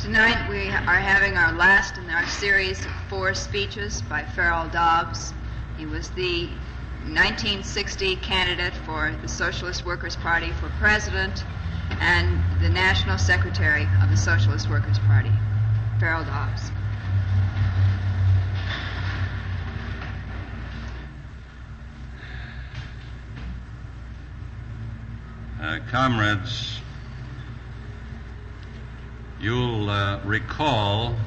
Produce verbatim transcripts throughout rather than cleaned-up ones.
Tonight we are having our last in our series of four speeches by Farrell Dobbs. He was the nineteen sixty candidate for the Socialist Workers' Party for president and the national secretary of the Socialist Workers' Party. Farrell Dobbs. Uh, comrades, you'll uh, recall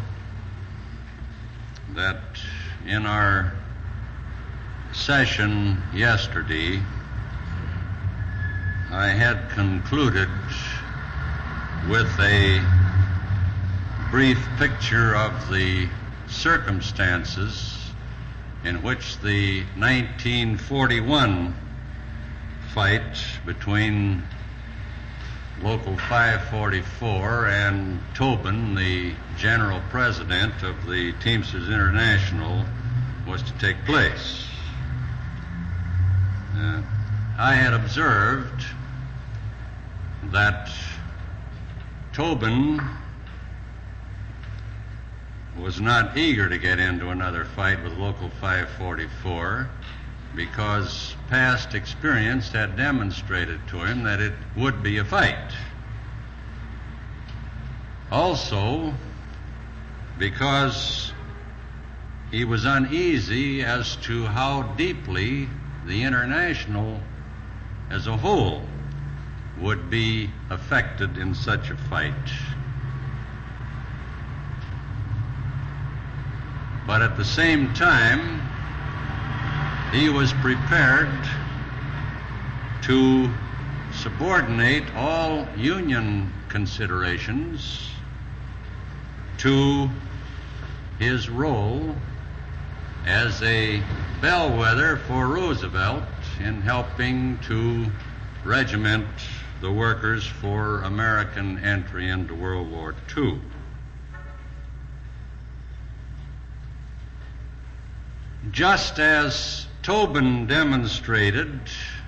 that in our session yesterday, I had concluded with a brief picture of the circumstances in which the nineteen forty-one fight between Local five forty-four and Tobin, the general president of the Teamsters International, was to take place. Uh, I had observed that Tobin was not eager to get into another fight with Local five forty-four because past experience had demonstrated to him that it would be a fight. Also, because he was uneasy as to how deeply the International as a whole would be affected in such a fight. But at the same time, he was prepared to subordinate all union considerations to his role as a bellwether for Roosevelt in helping to regiment the workers for American entry into World War Two. Just as Tobin demonstrated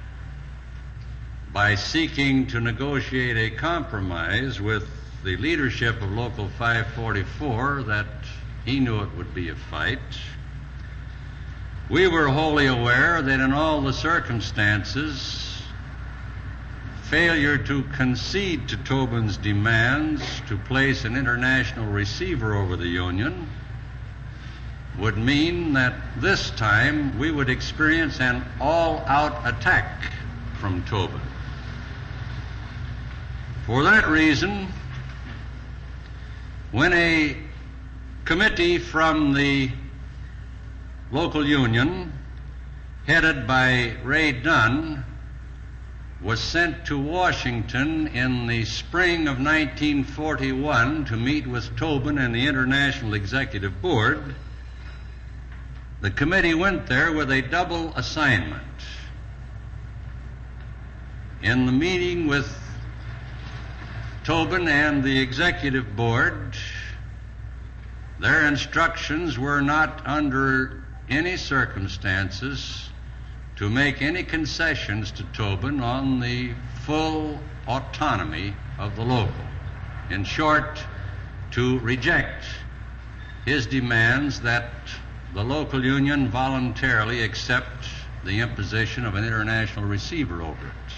by seeking to negotiate a compromise with the leadership of Local five forty-four that he knew it would be a fight, we were wholly aware that in all the circumstances, failure to concede to Tobin's demands to place an international receiver over the Union would mean that this time we would experience an all-out attack from Tobin. For that reason, when a committee from the local union, headed by Ray Dunn, was sent to Washington in the spring of nineteen forty-one to meet with Tobin and the International Executive Board, the committee went there with a double assignment. In the meeting with Tobin and the Executive Board, their instructions were not under any circumstances to make any concessions to Tobin on the full autonomy of the local. In short, to reject his demands that the local union voluntarily accept the imposition of an international receiver over it.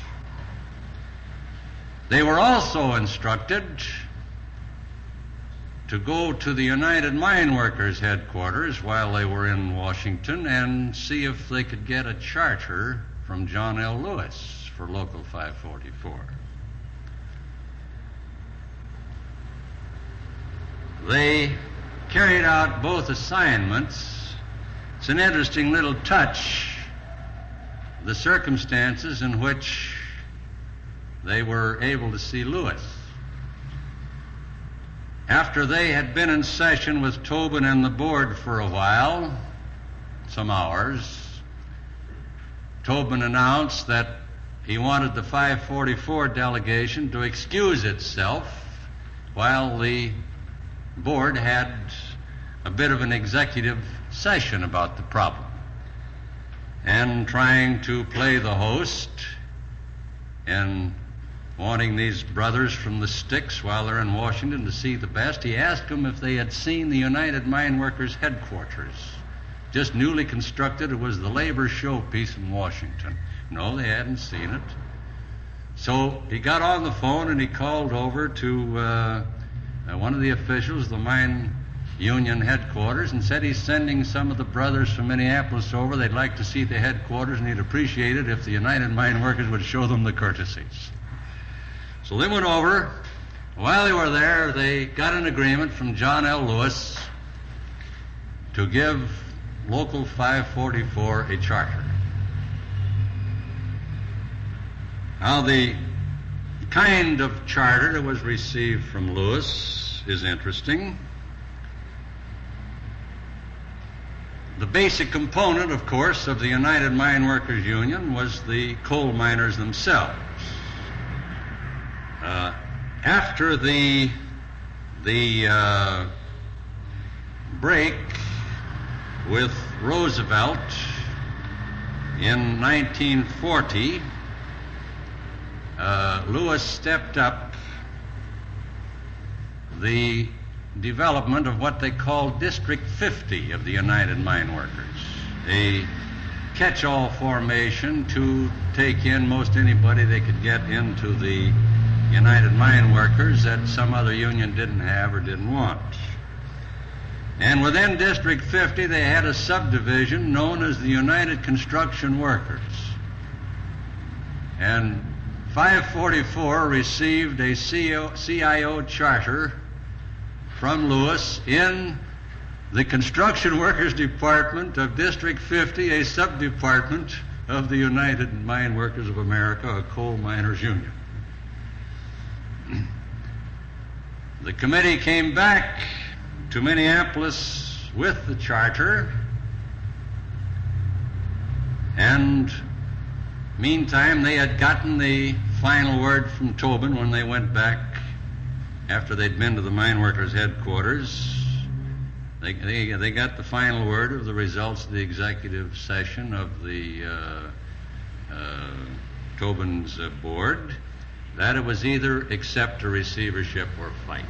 They were also instructed to go to the United Mine Workers headquarters while they were in Washington and see if they could get a charter from John L. Lewis for Local five forty-four. They carried out both assignments. It's an interesting little touch, the circumstances in which they were able to see Lewis. After they had been in session with Tobin and the board for a while, some hours, Tobin announced that he wanted the five forty-four delegation to excuse itself while the board had a bit of an executive session about the problem. And trying to play the host in wanting these brothers from the sticks while they're in Washington to see the best. He asked them if they had seen the United Mine Workers headquarters, just newly constructed. It was the labor showpiece in Washington. No, they hadn't seen it. So he got on the phone and he called over to uh, uh, one of the officials, the mine union headquarters, and said he's sending some of the brothers from Minneapolis over. They'd like to see the headquarters, and he'd appreciate it if the United Mine Workers would show them the courtesies. So they went over. While they were there, they got an agreement from John L. Lewis to give Local five forty-four a charter. Now, the kind of charter that was received from Lewis is interesting. The basic component, of course, of the United Mine Workers Union was the coal miners themselves. Uh, after the the uh, break with Roosevelt in nineteen forty, uh, Lewis stepped up the development of what they called District fifty of the United Mine Workers, a catch-all formation to take in most anybody they could get into the United Mine Workers that some other union didn't have or didn't want. And within District fifty, they had a subdivision known as the United Construction Workers. And five forty-four received a C I O charter from Lewis in the Construction Workers Department of District fifty, a sub-department of the United Mine Workers of America, a coal miners union. The committee came back to Minneapolis with the charter, and meantime they had gotten the final word from Tobin when they went back after they'd been to the mine workers' headquarters. They, they, they got the final word of the results of the executive session of the uh, uh, Tobin's uh, board, that it was either accept a receivership or fight.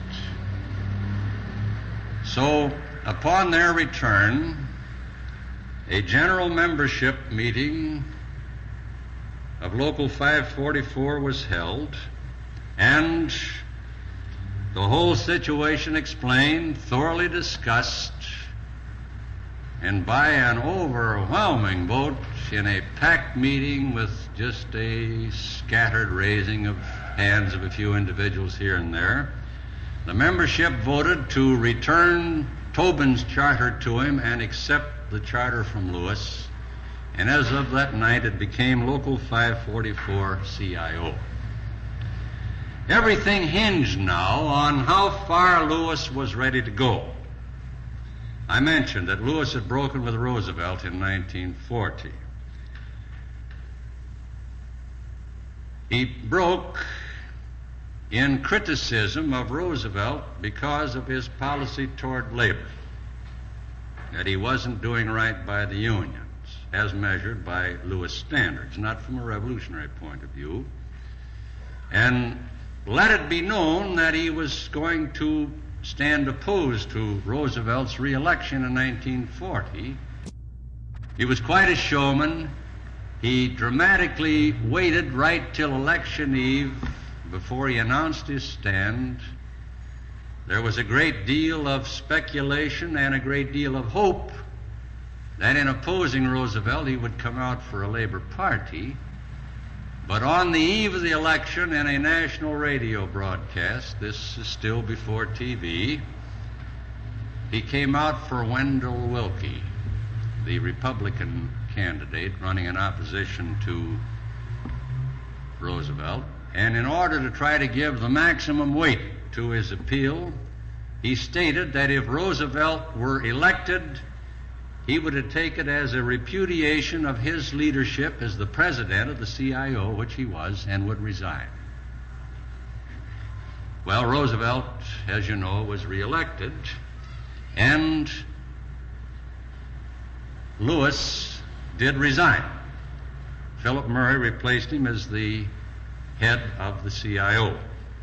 So, upon their return, a general membership meeting of Local five forty-four was held, and the whole situation explained, thoroughly discussed, and by an overwhelming vote in a packed meeting with just a scattered raising of hands of a few individuals here and there, the membership voted to return Tobin's charter to him and accept the charter from Lewis, and as of that night it became Local five forty-four C I O. Everything hinged now on how far Lewis was ready to go. I mentioned that Lewis had broken with Roosevelt in nineteen forty. He broke in criticism of Roosevelt because of his policy toward labor, that he wasn't doing right by the unions, as measured by Lewis standards, not from a revolutionary point of view. And let it be known that he was going to stand opposed to Roosevelt's re-election in nineteen forty. He was quite a showman. He dramatically waited right till election eve before he announced his stand. There was a great deal of speculation and a great deal of hope that in opposing Roosevelt he would come out for a Labor Party. But on the eve of the election, in a national radio broadcast, this is still before T V, he came out for Wendell Willkie, the Republican candidate running in opposition to Roosevelt. And in order to try to give the maximum weight to his appeal, he stated that if Roosevelt were elected, he would take it as a repudiation of his leadership as the president of the C I O, which he was, and would resign. Well, Roosevelt, as you know, was reelected, and Lewis did resign. Philip Murray replaced him as the head of the C I O.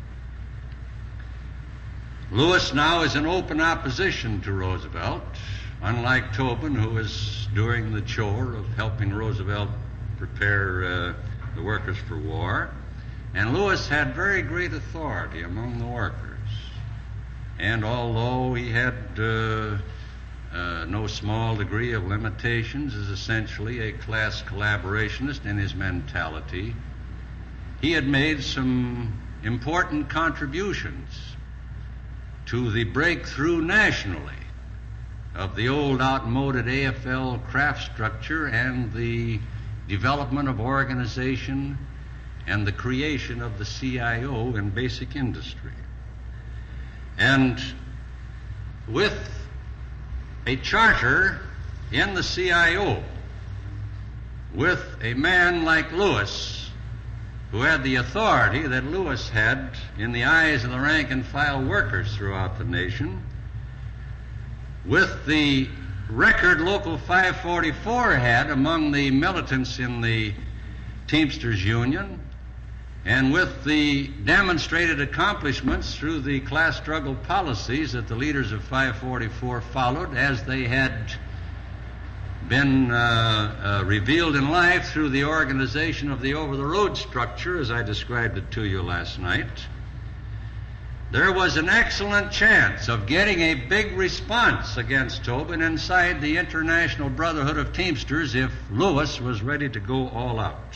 Lewis now is in open opposition to Roosevelt, unlike Tobin, who is doing the chore of helping Roosevelt prepare uh, the workers for war. And Lewis had very great authority among the workers. And although he had uh, uh, no small degree of limitations, is essentially a class collaborationist in his mentality, he had made some important contributions to the breakthrough nationally of the old outmoded A F L craft structure and the development of organization and the creation of the C I O in basic industry. And with a charter in the C I O, with a man like Lewis, who had the authority that Lewis had in the eyes of the rank and file workers throughout the nation, with the record Local five forty-four had among the militants in the Teamsters Union, and with the demonstrated accomplishments through the class struggle policies that the leaders of five forty-four followed as they had been uh, uh, revealed in life through the organization of the over-the-road structure, as I described it to you last night, there was an excellent chance of getting a big response against Tobin inside the International Brotherhood of Teamsters if Lewis was ready to go all out.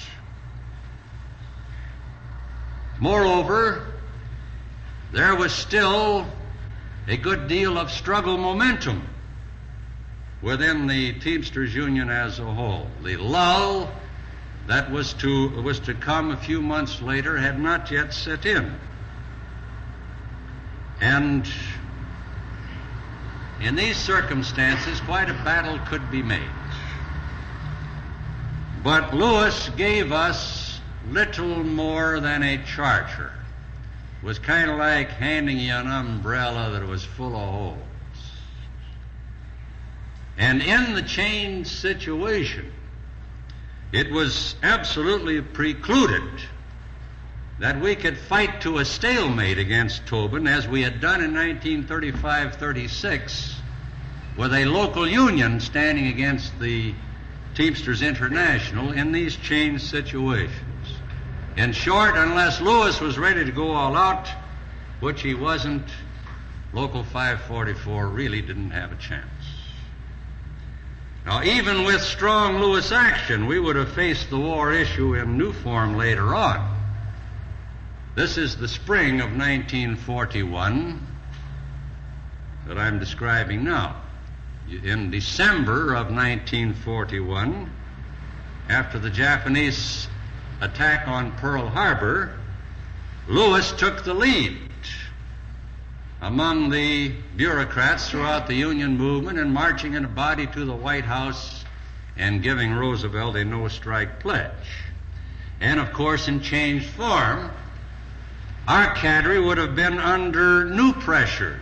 Moreover, there was still a good deal of struggle momentum within the Teamsters Union as a whole. The lull that was to, was to come a few months later had not yet set in. And in these circumstances, quite a battle could be made. But Lewis gave us little more than a charter. It was kind of like handing you an umbrella that was full of holes. And in the changed situation, it was absolutely precluded that we could fight to a stalemate against Tobin as we had done in nineteen thirty-five thirty-six with a local union standing against the Teamsters International in these changed situations. In short, unless Lewis was ready to go all out, which he wasn't, Local five forty-four really didn't have a chance. Now, even with strong Lewis action, we would have faced the war issue in new form later on. This is the spring of nineteen forty-one that I'm describing now. In December of nineteen forty-one, after the Japanese attack on Pearl Harbor, Lewis took the lead among the bureaucrats throughout the Union movement in marching in a body to the White House and giving Roosevelt a no-strike pledge. And, of course, in changed form, our cadre would have been under new pressures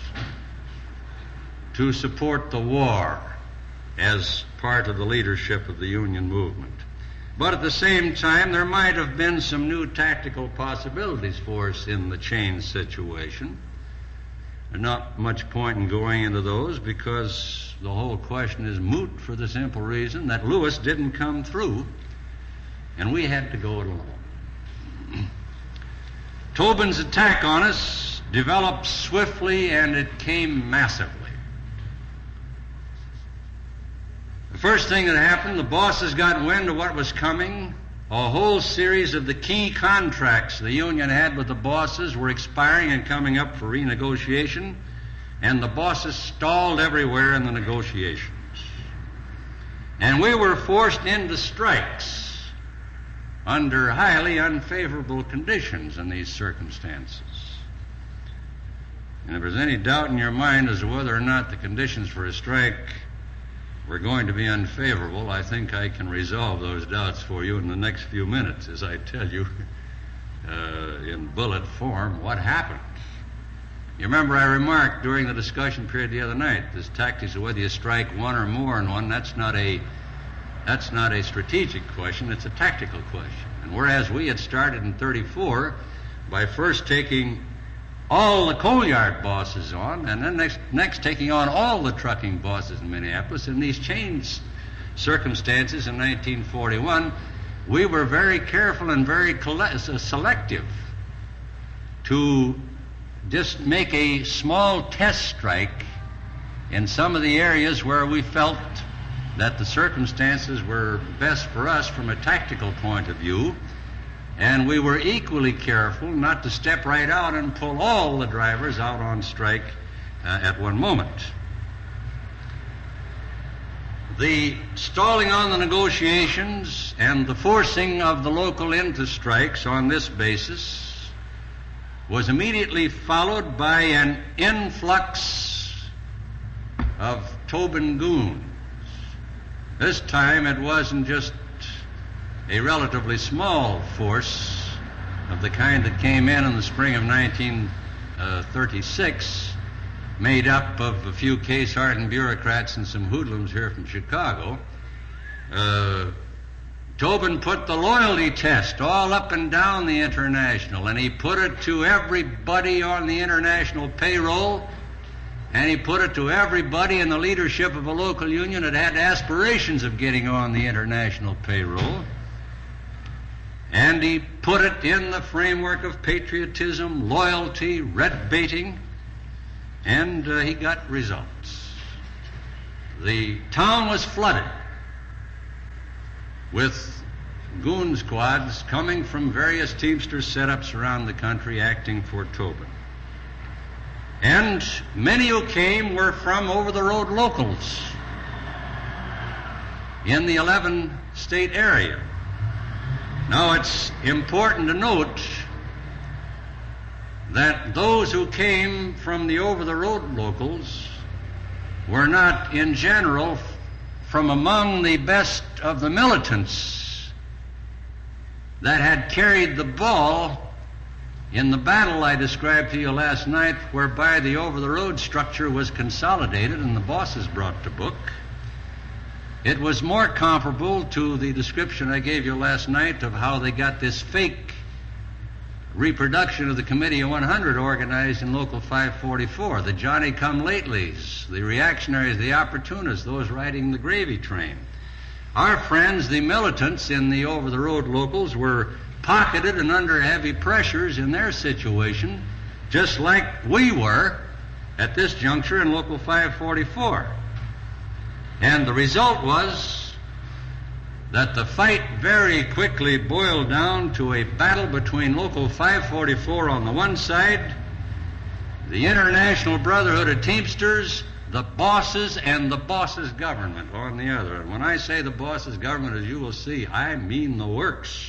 to support the war as part of the leadership of the Union movement. But at the same time, there might have been some new tactical possibilities for us in the changed situation. There's not much point in going into those because the whole question is moot for the simple reason that Lewis didn't come through and we had to go it alone. Tobin's attack on us developed swiftly and it came massively. The first thing that happened, the bosses got wind of what was coming. A whole series of the key contracts the union had with the bosses were expiring and coming up for renegotiation, and the bosses stalled everywhere in the negotiations. And we were forced into strikes under highly unfavorable conditions in these circumstances. And if there's any doubt in your mind as to whether or not the conditions for a strike were going to be unfavorable, I think I can resolve those doubts for you in the next few minutes as I tell you uh, in bullet form what happened. You remember I remarked during the discussion period the other night, this tactics of whether you strike one or more in one, that's not a that's not a strategic question, it's a tactical question. And whereas we had started in thirty-four by first taking all the coal yard bosses on, and then next, next taking on all the trucking bosses in Minneapolis, in these changed circumstances in nineteen forty-one, we were very careful and very coll- selective to just make a small test strike in some of the areas where we felt that the circumstances were best for us from a tactical point of view, and we were equally careful not to step right out and pull all the drivers out on strike uh, at one moment. The stalling on the negotiations and the forcing of the local into strikes on this basis was immediately followed by an influx of Tobin goons. This time it wasn't just a relatively small force of the kind that came in in the spring of nineteen thirty-six, made up of a few case-hardened bureaucrats and some hoodlums here from Chicago. Uh, Tobin put the loyalty test all up and down the International, and he put it to everybody on the International payroll, and he put it to everybody in the leadership of a local union that had aspirations of getting on the International payroll. And he put it in the framework of patriotism, loyalty, red baiting, and uh, he got results. The town was flooded with goon squads coming from various Teamsters setups around the country acting for Tobin. And many who came were from over-the-road locals in the eleven state area. Now, it's important to note that those who came from the over-the-road locals were not, in general, from among the best of the militants that had carried the ball in the battle I described to you last night, whereby the over-the-road structure was consolidated and the bosses brought to book. It was more comparable to the description I gave you last night of how they got this fake reproduction of the Committee of one hundred organized in Local five forty-four, the Johnny-come-latelys, the reactionaries, the opportunists, those riding the gravy train. Our friends, the militants in the over-the-road locals, were pocketed and under heavy pressures in their situation, just like we were at this juncture in Local five forty-four. And the result was that the fight very quickly boiled down to a battle between Local five forty-four on the one side, the International Brotherhood of Teamsters, the bosses, and the bosses' government on the other. And when I say the bosses' government, as you will see, I mean the works.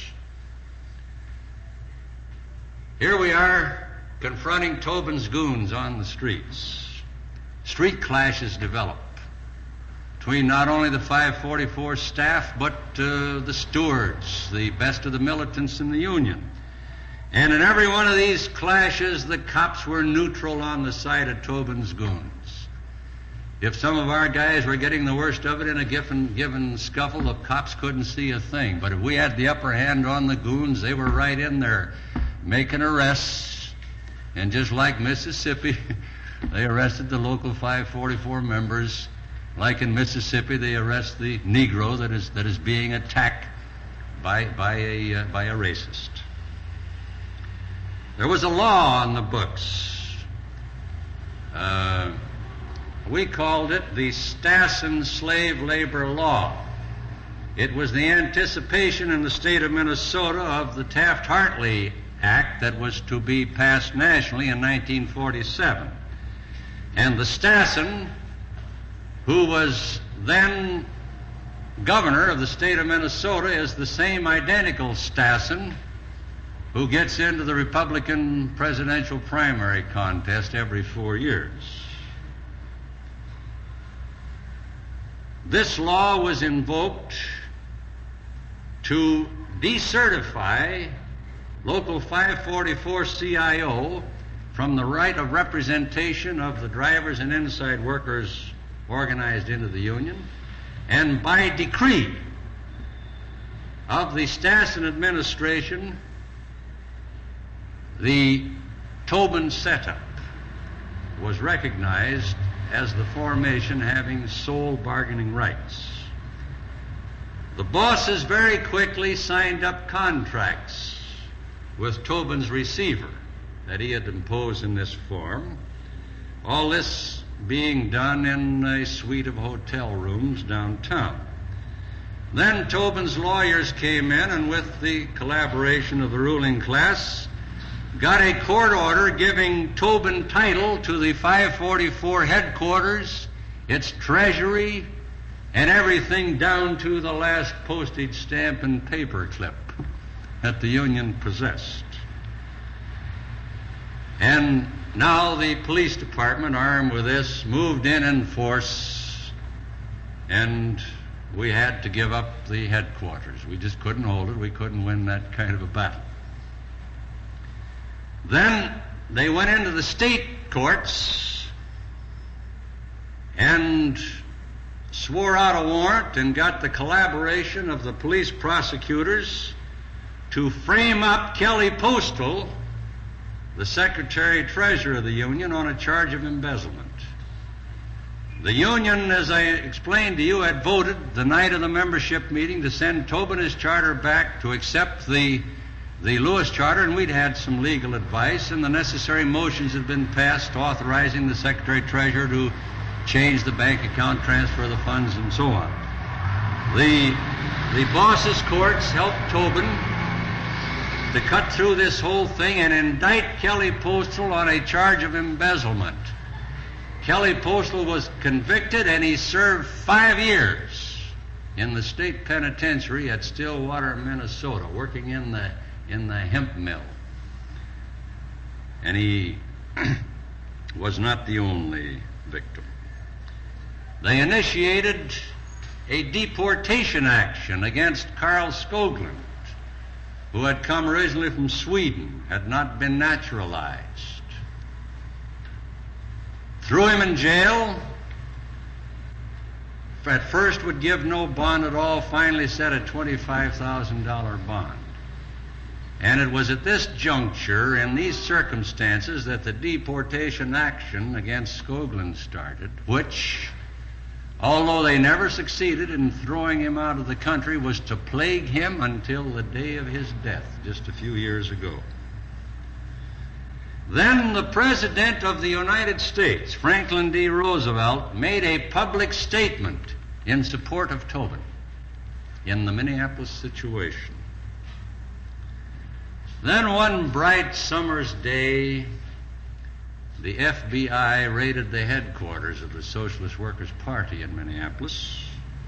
Here we are confronting Tobin's goons on the streets. Street clashes develop between not only the five forty-four staff, but uh, the stewards, the best of the militants in the Union. And in every one of these clashes, the cops were neutral on the side of Tobin's goons. If some of our guys were getting the worst of it in a given, given scuffle, the cops couldn't see a thing. But if we had the upper hand on the goons, they were right in there making arrests. And just like Mississippi, they arrested the Local five forty-four members. Like in Mississippi, they arrest the Negro that is that is being attacked by by a uh, by a racist. There was a law on the books. Uh, we called it the Stassen slave labor law. It was the anticipation in the state of Minnesota of the Taft-Hartley Act that was to be passed nationally in nineteen forty-seven. And the Stassen, who was then governor of the state of Minnesota, is the same identical Stassen who gets into the Republican presidential primary contest every four years. This law was invoked to decertify Local five forty-four C I O from the right of representation of the drivers and inside workers organized into the union, and by decree of the Stassen administration, the Tobin setup was recognized as the formation having sole bargaining rights. The bosses very quickly signed up contracts with Tobin's receiver that he had imposed in this form, all this being done in a suite of hotel rooms downtown. Then Tobin's lawyers came in and, with the collaboration of the ruling class, got a court order giving Tobin title to the five forty-four headquarters, its treasury, and everything down to the last postage stamp and paper clip that the union possessed. And now the police department, armed with this, moved in in force, and we had to give up the headquarters. We just couldn't hold it. We couldn't win that kind of a battle. Then they went into the state courts and swore out a warrant and got the collaboration of the police prosecutors to frame up Kelly Postal, the Secretary-Treasurer of the Union, on a charge of embezzlement. The Union, as I explained to you, had voted the night of the membership meeting to send Tobin his charter back to accept the, the Lewis Charter, and we'd had some legal advice, and the necessary motions had been passed authorizing the Secretary-Treasurer to change the bank account, transfer the funds, and so on. The, the bosses' courts helped Tobin to cut through this whole thing and indict Kelly Postal on a charge of embezzlement. Kelly Postal was convicted, and he served five years in the state penitentiary at Stillwater, Minnesota, working in the in the hemp mill. And he was not the only victim. They initiated a deportation action against Carl Skoglund, who had come originally from Sweden, had not been naturalized. Threw him in jail. At first would give no bond at all, finally set a twenty-five thousand dollars bond. And it was at this juncture, in these circumstances, that the deportation action against Skoglund started, which, although they never succeeded in throwing him out of the country, was to plague him until the day of his death, just a few years ago. Then the President of the United States, Franklin D. Roosevelt, made a public statement in support of Tobin in the Minneapolis situation. Then one bright summer's day, the F B I raided the headquarters of the Socialist Workers' Party in Minneapolis,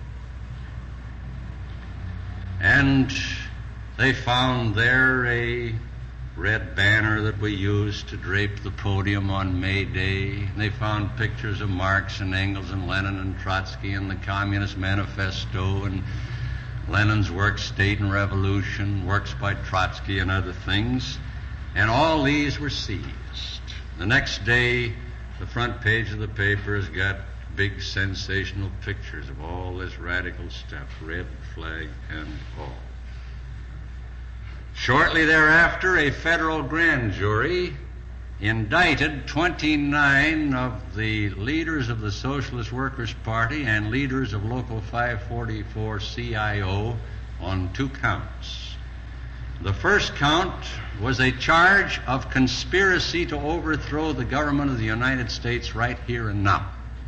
and they found there a red banner that we used to drape the podium on May Day. They found pictures of Marx and Engels and Lenin and Trotsky and the Communist Manifesto and Lenin's work, State and Revolution, works by Trotsky and other things, and all these were seized. The next day, the front page of the paper has got big sensational pictures of all this radical stuff, red flag and all. Shortly thereafter, a federal grand jury indicted twenty-nine of the leaders of the Socialist Workers' Party and leaders of Local five forty-four C I O on two counts. The first count was a charge of conspiracy to overthrow the government of the United States right here and now.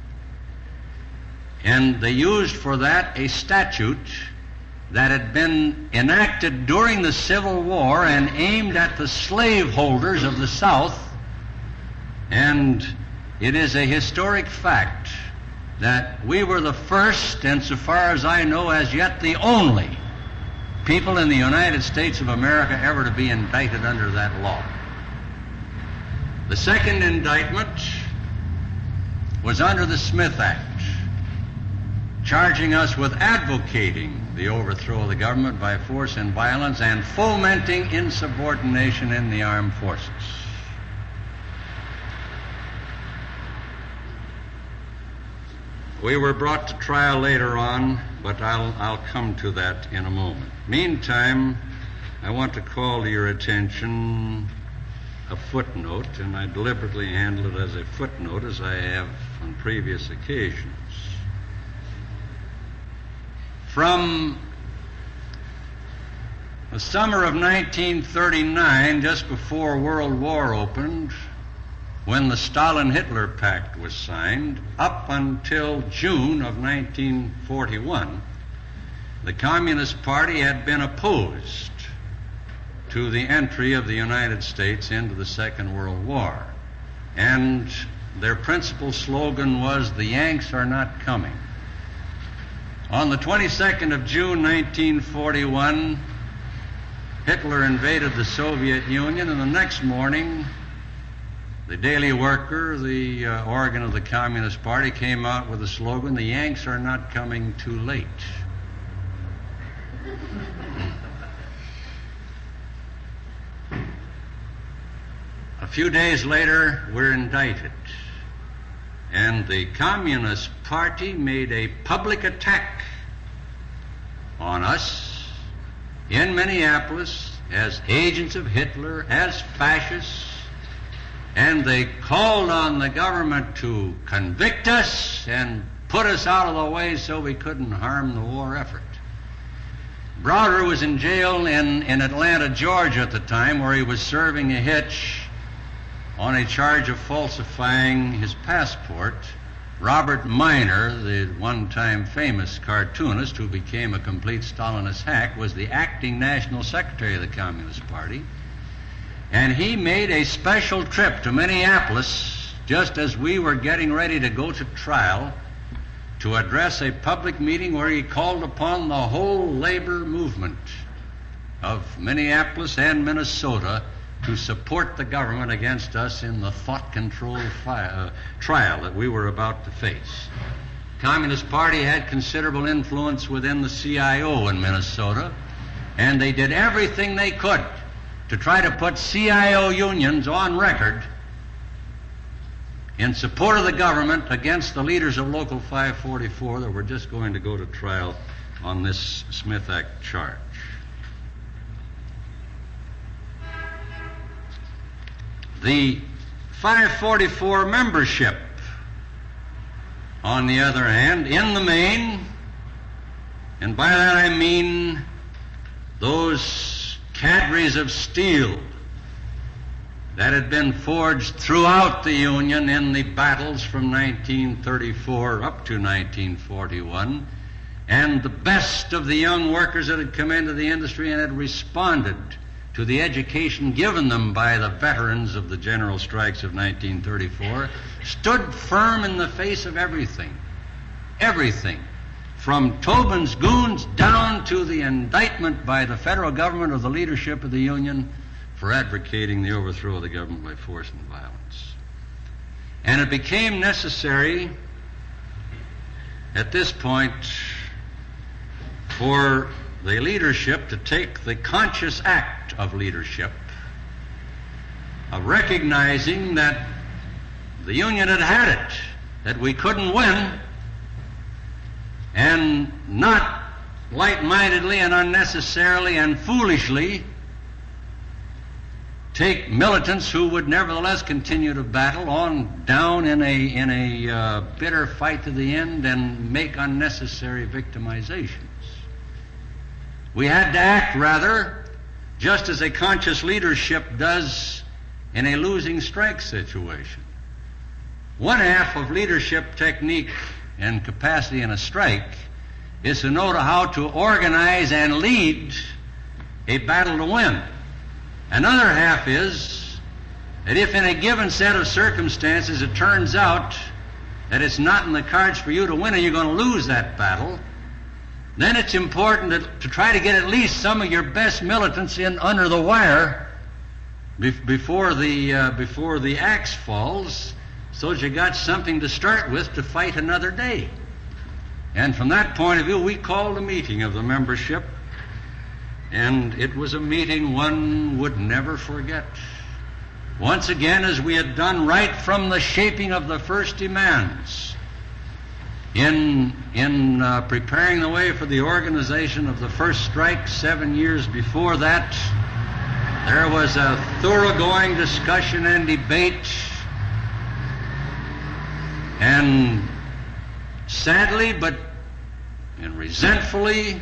And they used for that a statute that had been enacted during the Civil War and aimed at the slaveholders of the South. And it is a historic fact that we were the first, and so far as I know, as yet the only people in the United States of America ever to be indicted under that law. The second indictment was under the Smith Act, charging us with advocating the overthrow of the government by force and violence and fomenting insubordination in the armed forces. We were brought to trial later on but I'll, I'll come to that in a moment. Meantime, I want to call to your attention a footnote, and I deliberately handle it as a footnote, as I have on previous occasions. From the summer of nineteen thirty-nine, just before World War opened, when the Stalin-Hitler Pact was signed, up until June of nineteen forty-one, the Communist Party had been opposed to the entry of the United States into the Second World War. And their principal slogan was, "The Yanks are not coming." On the twenty-second of June nineteen forty-one, Hitler invaded the Soviet Union, and the next morning, the Daily Worker, the uh, organ of the Communist Party, came out with the slogan, "The Yanks are not coming too late." A few days later, we're indicted, and the Communist Party made a public attack on us in Minneapolis as agents of Hitler, as fascists, and they called on the government to convict us and put us out of the way so we couldn't harm the war effort. Browder was in jail in, in Atlanta, Georgia at the time, where he was serving a hitch on a charge of falsifying his passport. Robert Miner, the one-time famous cartoonist who became a complete Stalinist hack, was the acting national secretary of the Communist Party. And he made a special trip to Minneapolis just as we were getting ready to go to trial to address a public meeting where he called upon the whole labor movement of Minneapolis and Minnesota to support the government against us in the thought-controlled fi- uh, trial that we were about to face. The Communist Party had considerable influence within the C I O in Minnesota, and they did everything they could to try to put C I O unions on record in support of the government against the leaders of Local five forty-four that were just going to go to trial on this Smith Act charge. The five forty-four membership, on the other hand, in the main, and by that I mean those cadres of steel that had been forged throughout the Union in the battles from nineteen thirty-four up to nineteen forty-one, and the best of the young workers that had come into the industry and had responded to the education given them by the veterans of the general strikes of nineteen thirty-four, stood firm in the face of everything. Everything. From Tobin's goons down to the indictment by the federal government of the leadership of the Union for advocating the overthrow of the government by force and violence. And it became necessary at this point for the leadership to take the conscious act of leadership, of recognizing that the Union had had it, that we couldn't win, and not light-mindedly and unnecessarily and foolishly take militants who would nevertheless continue to battle on down in a, in a uh, bitter fight to the end and make unnecessary victimizations. We had to act, rather, just as a conscious leadership does in a losing strike situation. One half of leadership technique and capacity in a strike is to know how to organize and lead a battle to win. Another half is that if in a given set of circumstances it turns out that it's not in the cards for you to win and you're going to lose that battle, then it's important to, to try to get at least some of your best militants in under the wire be, before the uh, before the axe falls, so that you got something to start with to fight another day. And from that point of view, we called a meeting of the membership, and it was a meeting one would never forget. Once again, as we had done right from the shaping of the first demands, In, in uh, preparing the way for the organization of the first strike seven years before that, there was a thoroughgoing discussion and debate, and sadly, but and resentfully,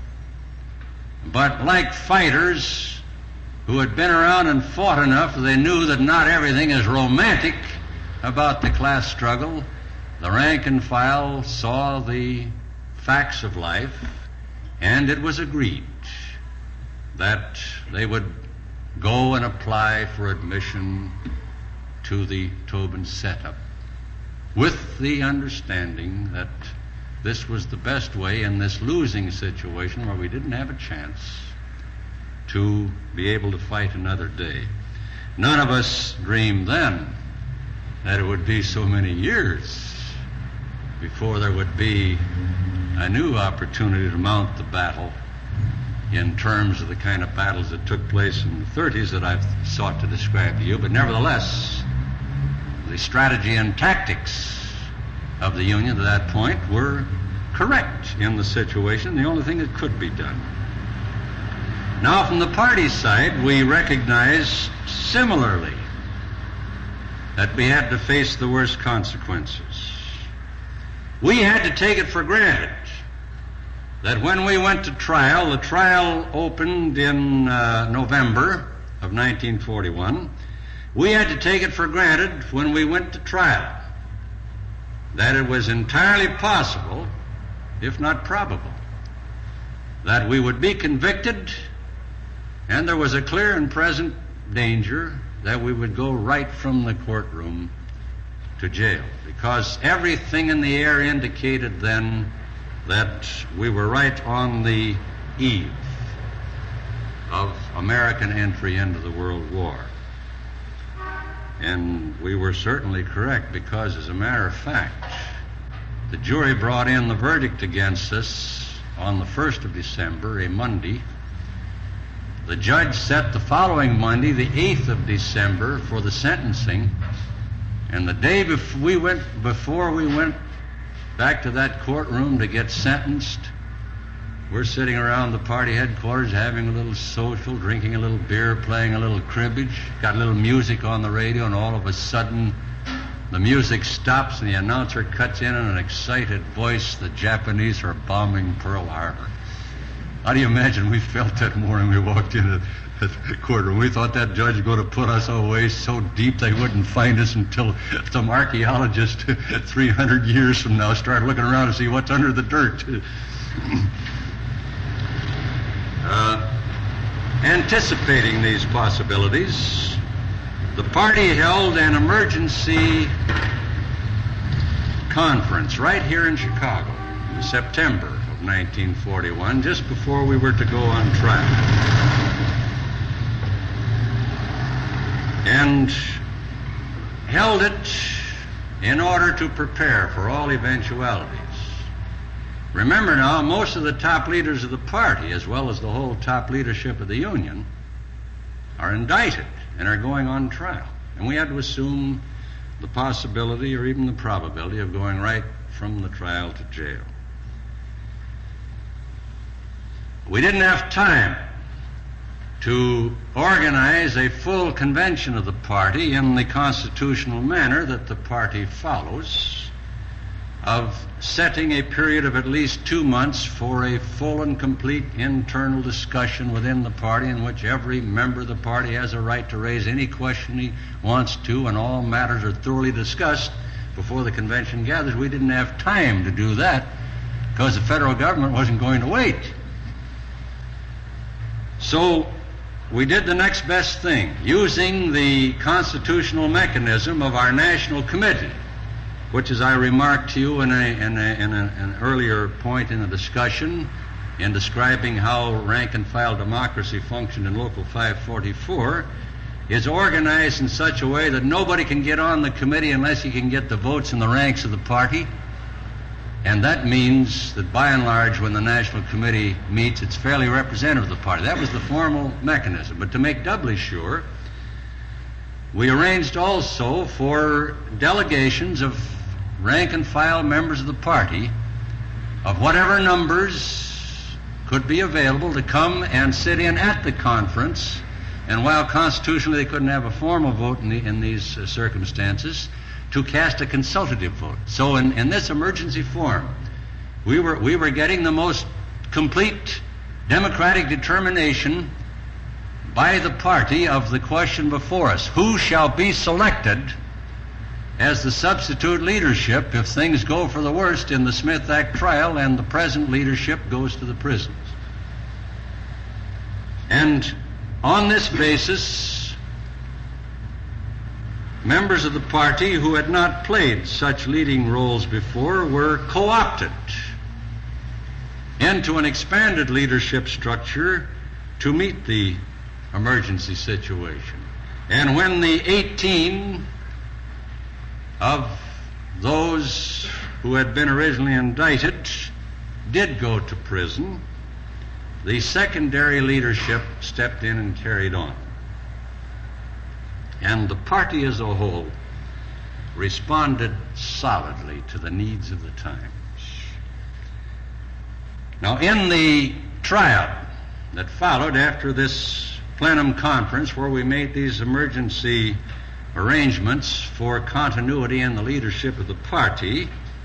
but like fighters who had been around and fought enough, they knew that not everything is romantic about the class struggle. The rank and file saw the facts of life, and it was agreed that they would go and apply for admission to the Tobin setup, with the understanding that this was the best way in this losing situation where we didn't have a chance to be able to fight another day. None of us dreamed then that it would be so many years before there would be a new opportunity to mount the battle in terms of the kind of battles that took place in the thirties that I've sought to describe to you. But nevertheless, the strategy and tactics of the Union to that point were correct in the situation, the only thing that could be done. Now, from the party side, we recognize similarly that we had to face the worst consequences. We had to take it for granted that when we went to trial, the trial opened in uh, November of nineteen forty-one, we had to take it for granted when we went to trial that it was entirely possible, if not probable, that we would be convicted, and there was a clear and present danger that we would go right from the courtroom to jail, because everything in the air indicated then that we were right on the eve of American entry into the World War. And we were certainly correct, because as a matter of fact, the jury brought in the verdict against us on the first of December, a Monday. The judge set the following Monday, the eighth of December, for the sentencing. And the day before we went, before we went back to that courtroom to get sentenced, we're sitting around the party headquarters having a little social, drinking a little beer, playing a little cribbage, got a little music on the radio, and all of a sudden the music stops and the announcer cuts in in an excited voice, "The Japanese are bombing Pearl Harbor." How do you imagine we felt that morning we walked into the courtroom? We thought that judge was going to put us away so deep they wouldn't find us until some archaeologist three hundred years from now started looking around to see what's under the dirt. uh, anticipating these possibilities, the party held an emergency conference right here in Chicago in September of nineteen forty-one, just before we were to go on trial. And held it in order to prepare for all eventualities. Remember now, most of the top leaders of the party, as well as the whole top leadership of the Union, are indicted and are going on trial. And we had to assume the possibility or even the probability of going right from the trial to jail. We didn't have time to organize a full convention of the party in the constitutional manner that the party follows, of setting a period of at least two months for a full and complete internal discussion within the party, in which every member of the party has a right to raise any question he wants to, and all matters are thoroughly discussed before the convention gathers. We didn't have time to do that because the federal government wasn't going to wait. So we did the next best thing, using the constitutional mechanism of our national committee, which, as I remarked to you in, a, in, a, in a, an earlier point in the discussion, in describing how rank-and-file democracy functioned in Local five forty-four, is organized in such a way that nobody can get on the committee unless he can get the votes in the ranks of the party. And that means that by and large, when the National Committee meets, it's fairly representative of the party. That was the formal mechanism. But to make doubly sure, we arranged also for delegations of rank-and-file members of the party of whatever numbers could be available to come and sit in at the conference. And while constitutionally they couldn't have a formal vote in, the, in these uh, circumstances, to cast a consultative vote. So in, in this emergency form, we were, we were getting the most complete democratic determination by the party of the question before us: who shall be selected as the substitute leadership if things go for the worst in the Smith Act trial and the present leadership goes to the prisons? And on this basis, members of the party who had not played such leading roles before were co-opted into an expanded leadership structure to meet the emergency situation. And when the eighteen of those who had been originally indicted did go to prison, the secondary leadership stepped in and carried on. And the party as a whole responded solidly to the needs of the times. Now, in the trial that followed after this plenum conference, where we made these emergency arrangements for continuity in the leadership of the party,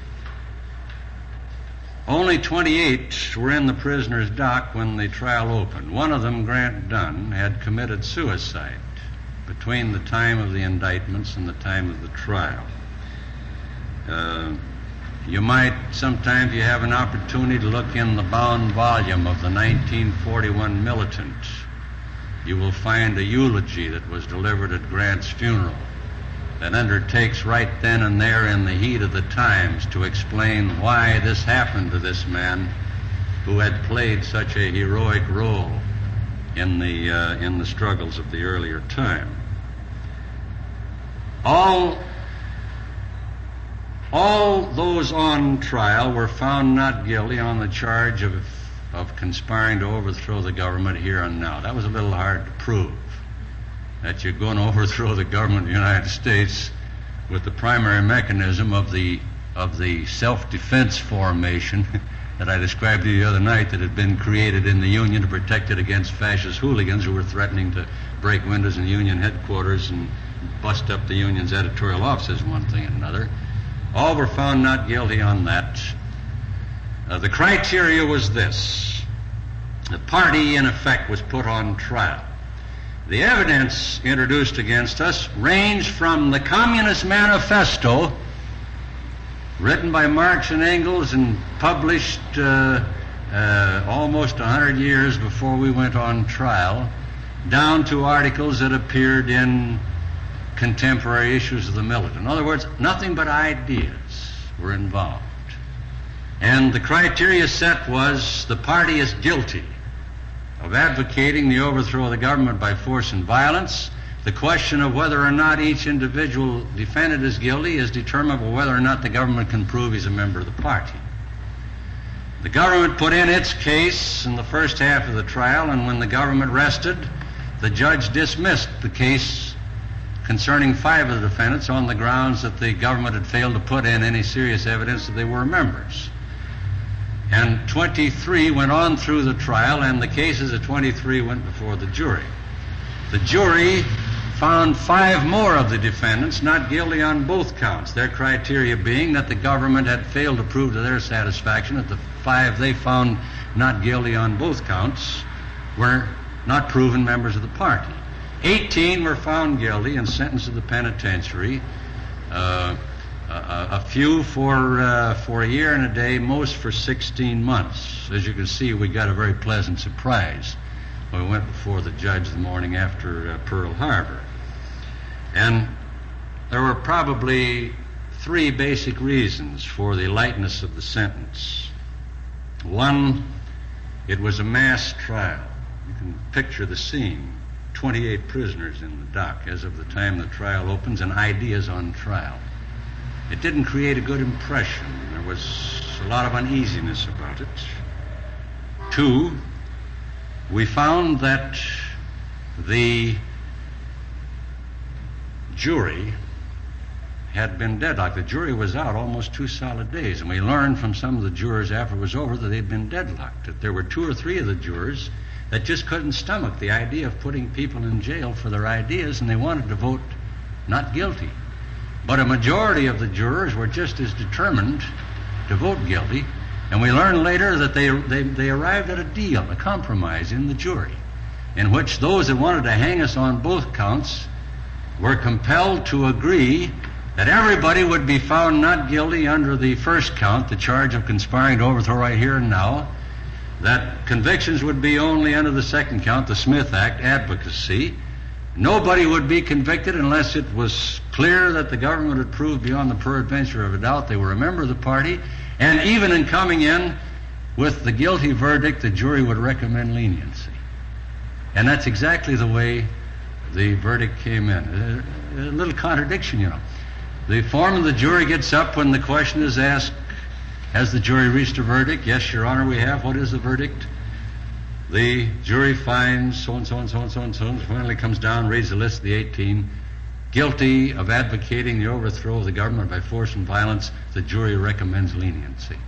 only twenty-eight were in the prisoner's dock when the trial opened. One of them, Grant Dunn, had committed suicide between the time of the indictments and the time of the trial. Uh, you might, sometime if you have an opportunity, to look in the bound volume of the nineteen forty-one Militant. You will find a eulogy that was delivered at Grant's funeral that undertakes right then and there in the heat of the times to explain why this happened to this man who had played such a heroic role in the uh, in the struggles of the earlier time. All all those on trial were found not guilty on the charge of of conspiring to overthrow the government here and now. That was a little hard to prove, that you're going to overthrow the government of the United States with the primary mechanism of the of the self-defense formation that I described to you the other night, that had been created in the Union to protect it against fascist hooligans who were threatening to break windows in Union headquarters and bust up the Union's editorial offices, one thing and another. All were found not guilty on that. Uh, the criteria was this: the party, in effect, was put on trial. The evidence introduced against us ranged from the Communist Manifesto, written by Marx and Engels and published uh, uh, almost one hundred years before we went on trial, down to articles that appeared in contemporary issues of the Militant. In other words, nothing but ideas were involved. And the criteria set was: the party is guilty of advocating the overthrow of the government by force and violence. The question of whether or not each individual defendant is guilty is determined by whether or not the government can prove he's a member of the party. The government put in its case in the first half of the trial, and when the government rested, the judge dismissed the case concerning five of the defendants on the grounds that the government had failed to put in any serious evidence that they were members. And twenty-three went on through the trial, and the cases of twenty-three went before the jury. The jury found five more of the defendants not guilty on both counts, their criteria being that the government had failed to prove to their satisfaction that the five they found not guilty on both counts were not proven members of the party. Eighteen were found guilty and sentenced to the penitentiary. Uh, A, a few for uh, for a year and a day, most for sixteen months. As you can see, we got a very pleasant surprise when we went before the judge the morning after uh, Pearl Harbor. And there were probably three basic reasons for the lightness of the sentence. One, it was a mass trial. You can picture the scene. twenty-eight prisoners in the dock as of the time the trial opens, and ideas on trial. It didn't create a good impression. There was a lot of uneasiness about it. Two, we found that the jury had been deadlocked. The jury was out almost two solid days, and we learned from some of the jurors after it was over that they'd been deadlocked, that there were two or three of the jurors that just couldn't stomach the idea of putting people in jail for their ideas, and they wanted to vote not guilty. But a majority of the jurors were just as determined to vote guilty, and we learned later that they, they, they arrived at a deal, a compromise in the jury, in which those that wanted to hang us on both counts were compelled to agree that everybody would be found not guilty under the first count, the charge of conspiring to overthrow right here and now, that convictions would be only under the second count, the Smith Act, advocacy. Nobody would be convicted unless it was clear that the government had proved beyond the peradventure of a doubt they were a member of the party, and even in coming in with the guilty verdict, the jury would recommend leniency. And that's exactly the way the verdict came in. A, a little contradiction, you know. The form of the jury gets up when the question is asked, has the jury reached a verdict? Yes, Your Honor, we have. What is the verdict? The jury finds so-and-so and so-and-so and so, and finally comes down, reads the list of the eighteen, guilty of advocating the overthrow of the government by force and violence. The jury recommends leniency.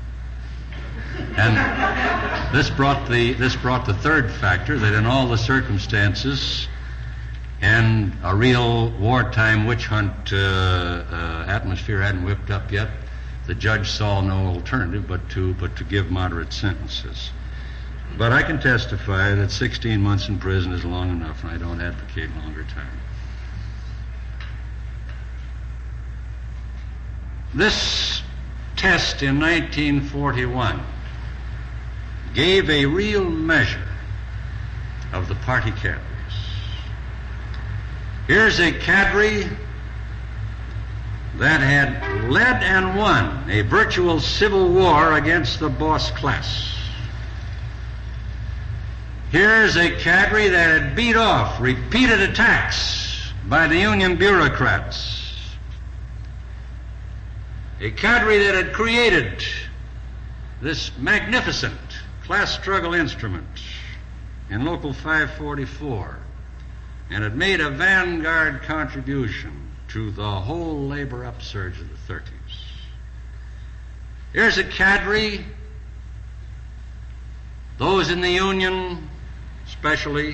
And this brought the, this brought the third factor, that in all the circumstances and a real wartime witch hunt uh, uh, atmosphere hadn't whipped up yet, the judge saw no alternative but to but to give moderate sentences. But I can testify that sixteen months in prison is long enough, and I don't advocate longer time. This test in nineteen forty-one gave a real measure of the party cadres. Here's a cadre that had led and won a virtual civil war against the boss class. Here's a cadre that had beat off repeated attacks by the union bureaucrats. A cadre that had created this magnificent class struggle instrument in Local five forty-four and had made a vanguard contribution to the whole labor upsurge of the thirties. Here's a cadre, those in the union especially,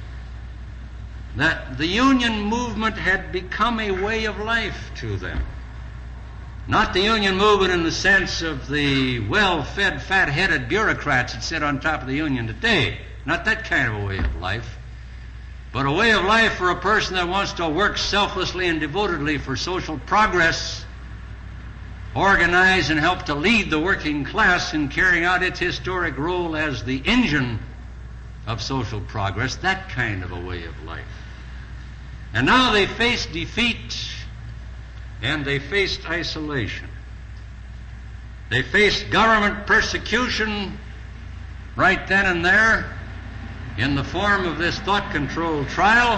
that the union movement had become a way of life to them. Not the union movement in the sense of the well-fed, fat-headed bureaucrats that sit on top of the union today. Not that kind of a way of life. But a way of life for a person that wants to work selflessly and devotedly for social progress, organize and help to lead the working class in carrying out its historic role as the engine of social progress, that kind of a way of life. And now they face defeat and they faced isolation. They faced government persecution right then and there in the form of this thought-control trial,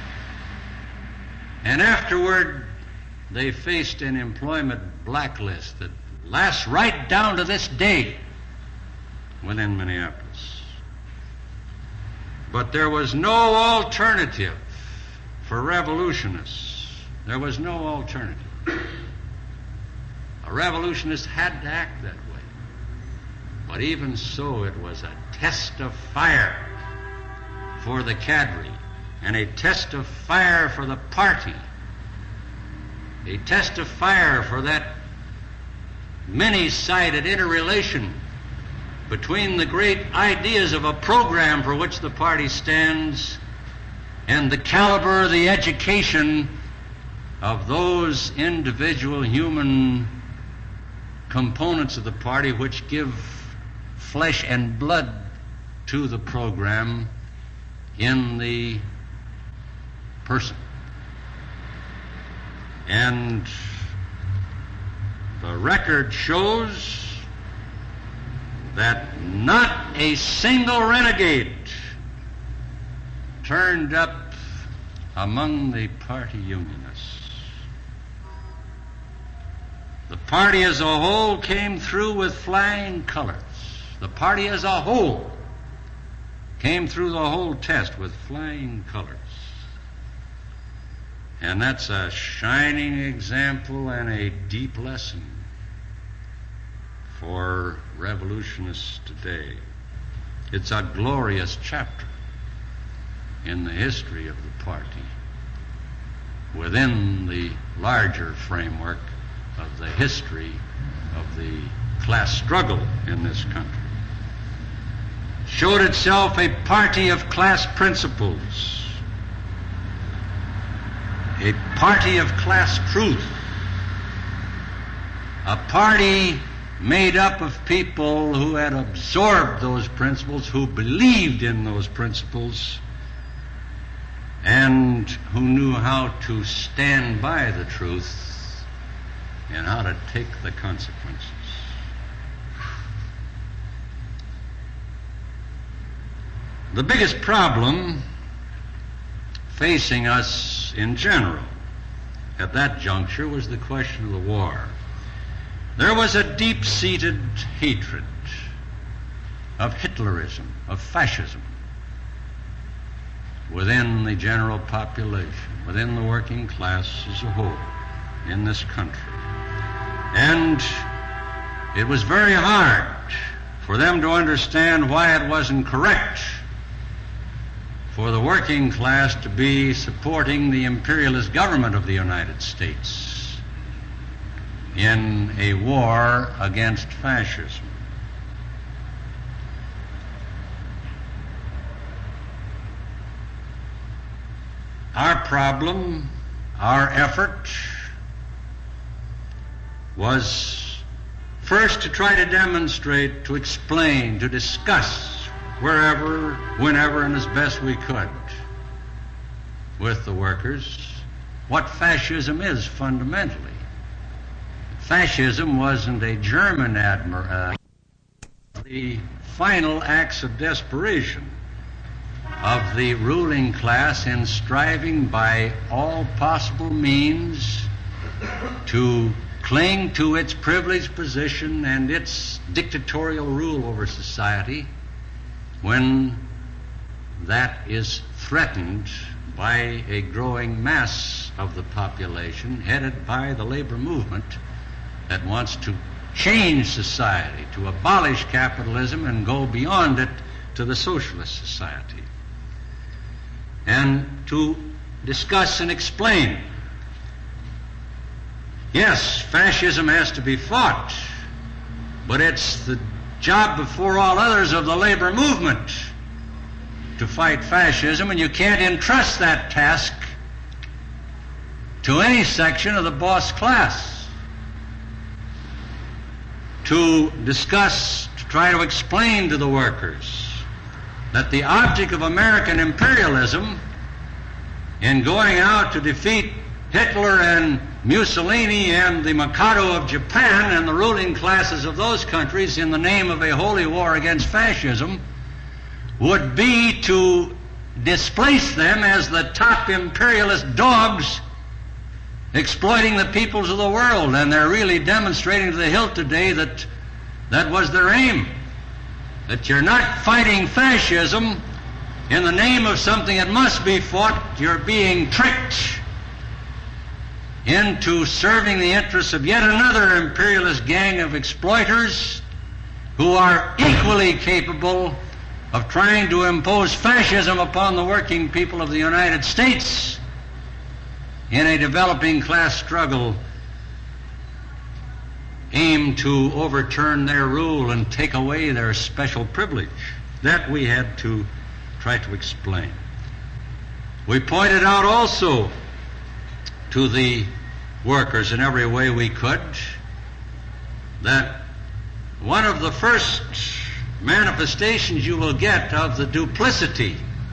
and afterward they faced an employment blacklist that lasts right down to this day within Minneapolis. But there was no alternative for revolutionists. There was no alternative. A revolutionist had to act that way. But even so, it was a test of fire for the cadre and a test of fire for the party, a test of fire for that many-sided interrelation between the great ideas of a program for which the party stands and the caliber, the education of those individual human components of the party which give flesh and blood to the program in the person. And the record shows that not a single renegade turned up among the party unionists. The party as a whole came through with flying colors. The party as a whole came through the whole test with flying colors. And that's a shining example and a deep lesson for revolutionists today. It's a glorious chapter in the history of the party within the larger framework of the history of the class struggle in this country. Showed itself a party of class principles, a party of class truth, a party made up of people who had absorbed those principles, who believed in those principles, and who knew how to stand by the truth and how to take the consequences. The biggest problem facing us in general at that juncture was the question of the war. There was a deep-seated hatred of Hitlerism, of fascism, within the general population, within the working class as a whole in this country. And it was very hard for them to understand why it wasn't correct for the working class to be supporting the imperialist government of the United States in a war against fascism. Our problem, our effort, was first to try to demonstrate, to explain, to discuss wherever, whenever, and as best we could with the workers what fascism is fundamentally. Fascism wasn't a German admiral, uh, the final acts of desperation of the ruling class in striving by all possible means to cling to its privileged position and its dictatorial rule over society when that is threatened by a growing mass of the population headed by the labor movement that wants to change society, to abolish capitalism and go beyond it to the socialist society, and to discuss and explain. Yes, fascism has to be fought, but it's the job before all others of the labor movement to fight fascism, and you can't entrust that task to any section of the boss class. To discuss, to try to explain to the workers that the object of American imperialism in going out to defeat Hitler and Mussolini and the Mikado of Japan and the ruling classes of those countries in the name of a holy war against fascism would be to displace them as the top imperialist dogs exploiting the peoples of the world. And they're really demonstrating to the hilt today that that was their aim. That you're not fighting fascism in the name of something that must be fought. You're being tricked into serving the interests of yet another imperialist gang of exploiters who are equally capable of trying to impose fascism upon the working people of the United States in a developing class struggle aimed to overturn their rule and take away their special privilege. That we had to try to explain. We pointed out also to the workers in every way we could that one of the first manifestations you will get of the duplicity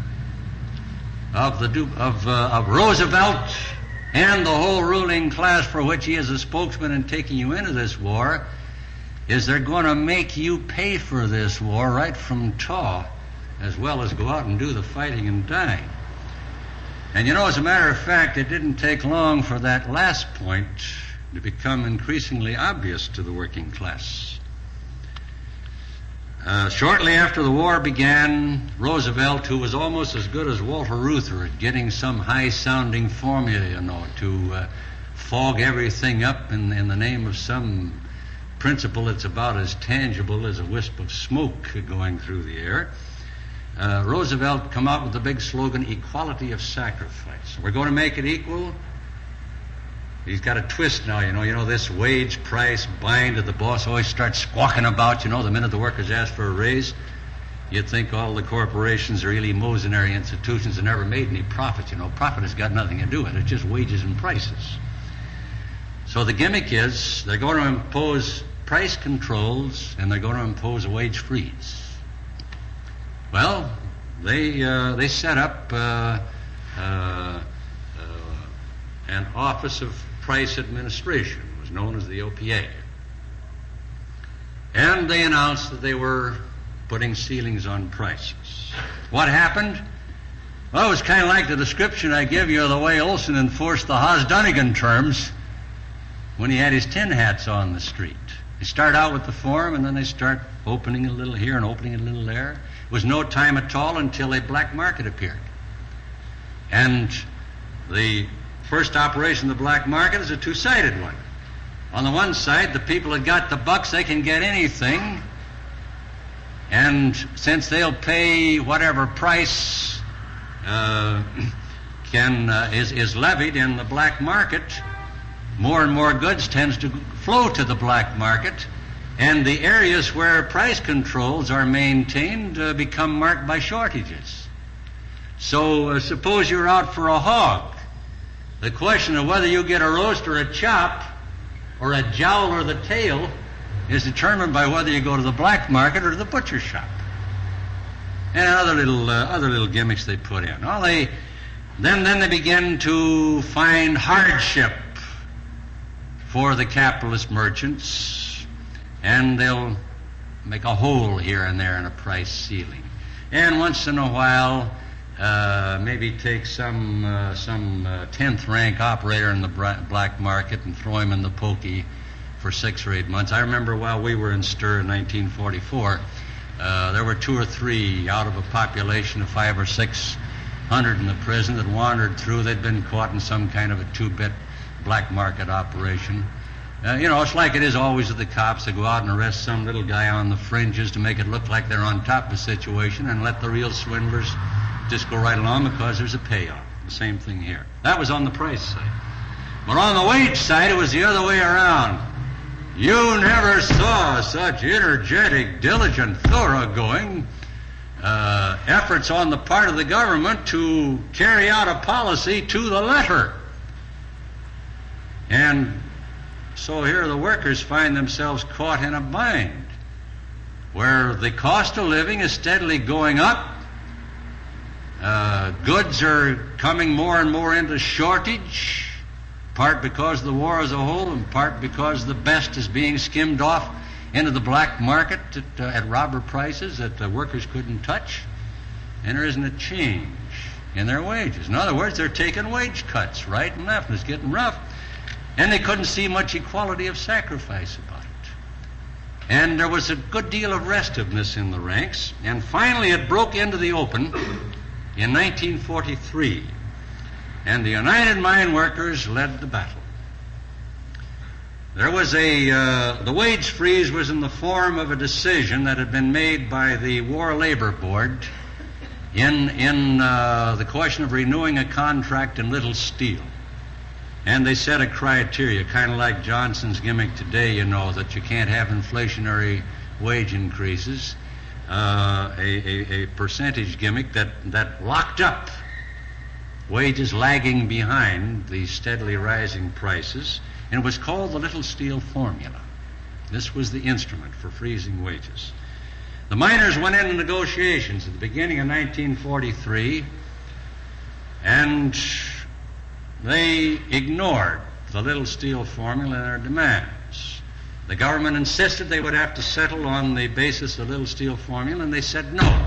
of the du- of, uh, of Roosevelt and the whole ruling class for which he is a spokesman in taking you into this war is they're going to make you pay for this war right from taw, as well as go out and do the fighting and dying. And you know, as a matter of fact, it didn't take long for that last point to become increasingly obvious to the working class. Uh, shortly after the war began, Roosevelt, who was almost as good as Walter Reuther at getting some high-sounding formula, you know, to uh, fog everything up in, in the name of some principle that's about as tangible as a wisp of smoke going through the air, uh, Roosevelt come out with the big slogan, equality of sacrifice. We're going to make it equal. He's got a twist now, you know. You know, this wage price bind that the boss always starts squawking about, you know, the minute the workers ask for a raise. You'd think all the corporations are eleemosynary institutions that never made any profit, you know. Profit has got nothing to do with it. It's just wages and prices. So the gimmick is they're going to impose price controls and they're going to impose a wage freeze. Well, they uh, they set up uh, uh, uh, an Office of Price Administration. It was known as the O P A. And they announced that they were putting ceilings on prices. What happened? Well, it was kind of like the description I give you of the way Olson enforced the Haas-Dunnigan terms when he had his tin hats on the street. They start out with the form, and then they start opening a little here and opening a little there. It was no time at all until a black market appeared. And the first operation of the black market is a two-sided one. On the one side, the people that got the bucks, they can get anything. And since they'll pay whatever price uh, can uh, is, is levied in the black market, more and more goods tends to flow to the black market, and the areas where price controls are maintained uh, become marked by shortages. So uh, suppose you're out for a hog. The question of whether you get a roast or a chop or a jowl or the tail is determined by whether you go to the black market or to the butcher shop. And other little uh, other little gimmicks they put in. Well, they then then they begin to find hardship for the capitalist merchants, and they'll make a hole here and there in a price ceiling. And once in a while, uh, maybe take some uh, some uh, tenth rank operator in the black market and throw him in the pokey for six or eight months. I remember while we were in stir in nineteen forty-four, uh, there were two or three out of a population of five or six hundred in the prison that wandered through. They'd been caught in some kind of a two-bit black market operation. Uh, you know, it's like it is always with the cops. They go out and arrest some little guy on the fringes to make it look like they're on top of the situation and let the real swindlers just go right along because there's a payoff. The same thing here. That was on the price side. But on the wage side, it was the other way around. You never saw such energetic, diligent, thoroughgoing uh, efforts on the part of the government to carry out a policy to the letter. And so here the workers find themselves caught in a bind where the cost of living is steadily going up. Uh, goods are coming more and more into shortage, part because of the war as a whole, and part because the best is being skimmed off into the black market at, uh, at robber prices that the workers couldn't touch. And there isn't a change in their wages. In other words, they're taking wage cuts right and left, and it's getting rough. And they couldn't see much equality of sacrifice about it. And there was a good deal of restiveness in the ranks. And finally it broke into the open in nineteen forty-three. And the United Mine Workers led the battle. There was a, uh, the wage freeze was in the form of a decision that had been made by the War Labor Board in, in uh, the question of renewing a contract in Little Steel. And they set a criteria, kind of like Johnson's gimmick today, you know, that you can't have inflationary wage increases, uh, a, a, a percentage gimmick that, that locked up wages lagging behind the steadily rising prices, and it was called the Little Steel Formula. This was the instrument for freezing wages. The miners went into negotiations at the beginning of nineteen forty-three, and they ignored the Little Steel Formula and their demands. The government insisted they would have to settle on the basis of the Little Steel Formula, and they said no.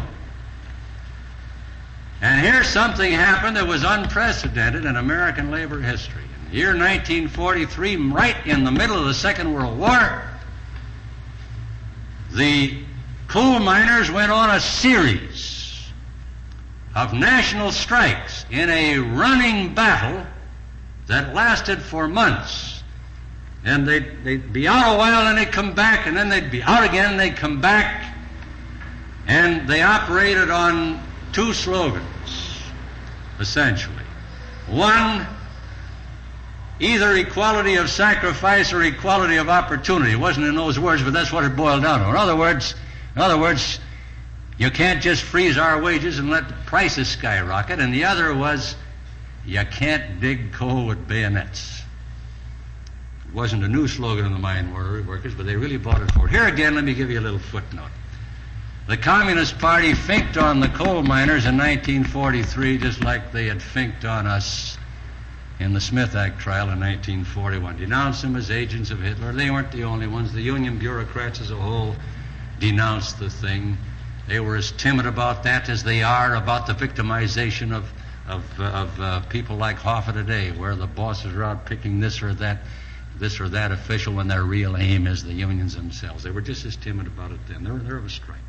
And here something happened that was unprecedented in American labor history. In the year nineteen forty-three, right in the middle of the Second World War, the coal miners went on a series of national strikes in a running battle that lasted for months. And they'd, they'd be out a while and they'd come back, and then they'd be out again and they'd come back. And they operated on two slogans, essentially. One, either equality of sacrifice or equality of opportunity. It wasn't in those words, but that's what it boiled down to. In other words, in other words, you can't just freeze our wages and let the prices skyrocket. And the other was, you can't dig coal with bayonets. It wasn't a new slogan of the mine workers, but they really bought it for it. Here again, let me give you a little footnote. The Communist Party finked on the coal miners in nineteen forty-three just like they had finked on us in the Smith Act trial in nineteen forty-one. Denounced them as agents of Hitler. They weren't the only ones. The union bureaucrats as a whole denounced the thing. They were as timid about that as they are about the victimization of, of, uh, of uh, people like Hoffa today, where the bosses are out picking this or that this or that official when their real aim is the unions themselves. They were just as timid about it then. They're, they're of a stripe.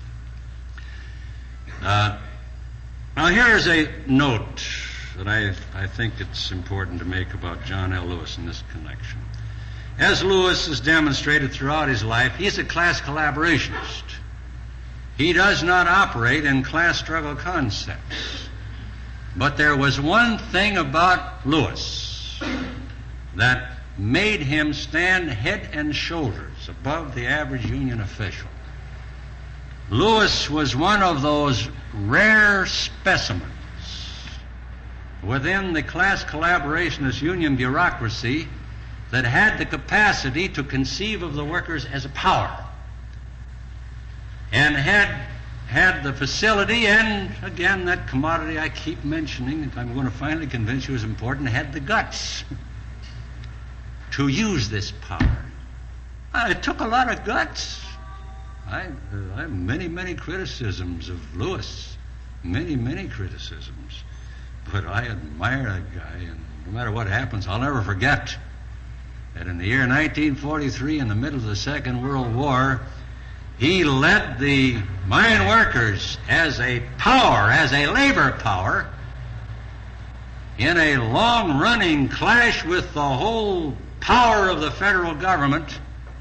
Uh, now here's a note that I, I think it's important to make about John L. Lewis in this connection. As Lewis has demonstrated throughout his life, he's a class collaborationist. He does not operate in class struggle concepts. But there was one thing about Lewis that made him stand head and shoulders above the average union official. Lewis was one of those rare specimens within the class collaborationist union bureaucracy that had the capacity to conceive of the workers as a power, and had had the facility, and again that commodity I keep mentioning, and I'm going to finally convince you is important, had the guts to use this power. Uh, it took a lot of guts. I, uh, I have many, many criticisms of Lewis, many, many criticisms, but I admire that guy, and no matter what happens, I'll never forget that in the year nineteen forty-three, in the middle of the Second World War, he led the mine workers as a power, as a labor power, in a long-running clash with the whole power of the federal government.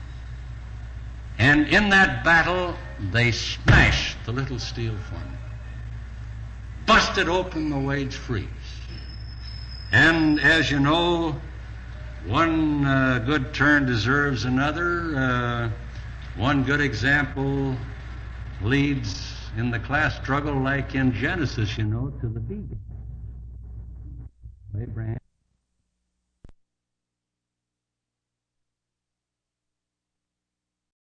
And in that battle, they smashed the Little Steel Fund, busted open the wage freeze. And as you know, one uh, good turn deserves another. Uh, one good example leads in the class struggle, like in Genesis, you know, to the beginning. Abraham.